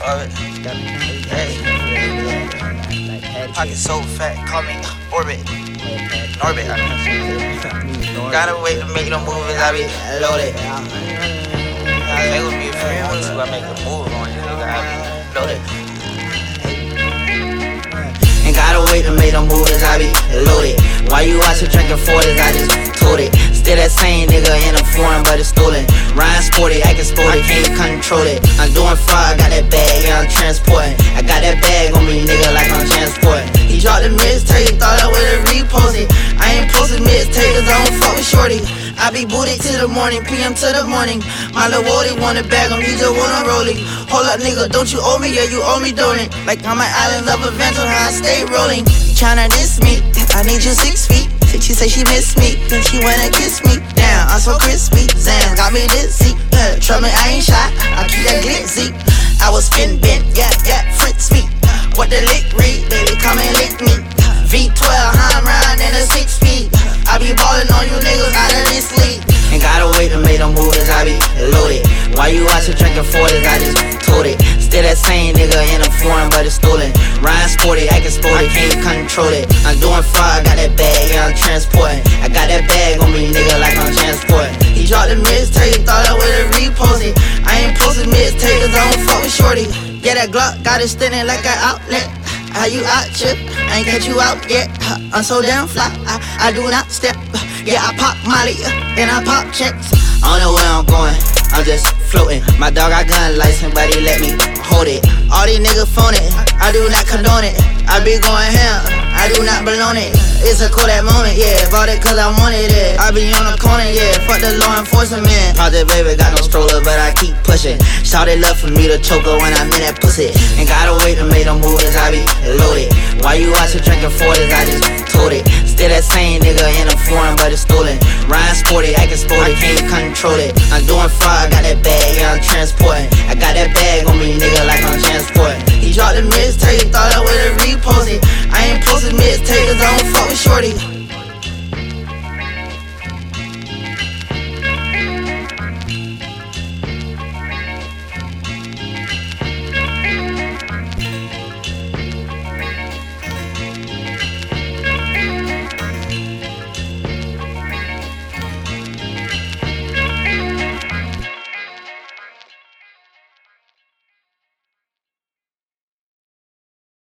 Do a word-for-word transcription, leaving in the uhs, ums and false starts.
Orbit. Hey. Pocket so fat, call me Orbit. Orbit. Gotta wait to make them movies, I be loaded. They would be a friend with you, I make a move on you, nigga, I be loaded. Ain't gotta wait to make them movies, I be loaded. Why you out here drinking forties, I just told it. Still that same nigga in a foreign, but it's stolen. Ryan sporty, acting sporty, can't control it. I'm doing fraud, got that bag, yeah, I'm transporting. I got that bag on me, nigga, like I'm transporting. He dropped the mixtape, thought I would've reposted. I ain't posted mixtape, cause I don't fuck with shorty. I be booted till the morning, P M to the morning. My lil' Wody want a bag on, he just wanna roll it. Hold up, nigga, don't you owe me? Yeah, you owe me, don't it? Like I'm an island of adventure, how I stay rolling. You tryna diss me? I need you six feet. She say she miss me, then she wanna kiss me. Damn, I'm so crispy. Zan got me dizzy. Uh, Trust me, I ain't shy. I keep that glitzy. I was spin bent, yeah, yeah, Fritz me. What the lick read, baby, come and lick me. V twelve, I'm riding in a six speed. I be ballin' on you niggas out of this league. Ain't gotta wait to make them movies, I be loaded. Why you out here drinking forties, I just told it. Still that same nigga in a foreign, but it's stolen. Ryan sporty, acting sporty, can't control it. I'm doing fraud, got that bag, yeah, I'm transporting. I got that bag on me, nigga, like I'm transporting. He dropped the mixtape, thought I would've reposted. I ain't posted mixtape, cause I don't fuck with shorty. Yeah, that Glock got it standing like an outlet. How you out, chip? I ain't catch you out yet. I'm so damn fly, I, I do not step. Yeah, I pop Molly, and I pop checks. I don't know where I'm going, I'm just floating. My dog got gun license, but he let me hold it. All these niggas phone it, I do not condone it. I be going ham, I do not belong it. It's a cool that moment, yeah, bought it cause I wanted it. I be on the corner, yeah, fuck the law enforcement. Project baby got no stroller, but I keep pushing. Shawty love for me to choke her when I'm in that pussy. Ain't gotta wait to make them movies, I be loaded. Why you out here drinking forties, I just told it. Still that same nigga in a foreign, but it's stolen. Ryan sporty, acting sporty, can't control it. I'm doing fraud, got that bag, yeah, I'm transporting. I got that bag on me, nigga, like I'm transporting. He dropped the mixtape, thought I would've reposted. I ain't posted mixtape, cause I don't fuck with shorty.